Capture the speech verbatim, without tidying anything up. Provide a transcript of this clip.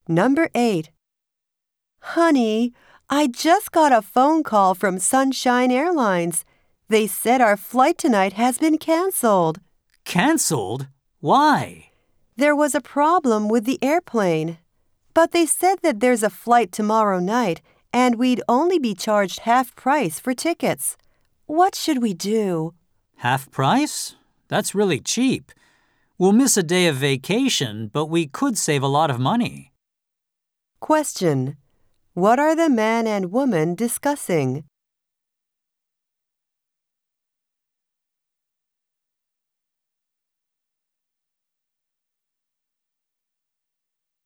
Number eight. Honey, I just got a phone call from Sunshine Airlines. They said our flight tonight has been canceled. Canceled? Why? There was a problem with the airplane. But they said that there's a flight tomorrow night and we'd only be charged half price for tickets. What should we do? Half price? That's really cheap. We'll miss a day of vacation, but we could save a lot of money. Question. What are the man and woman discussing?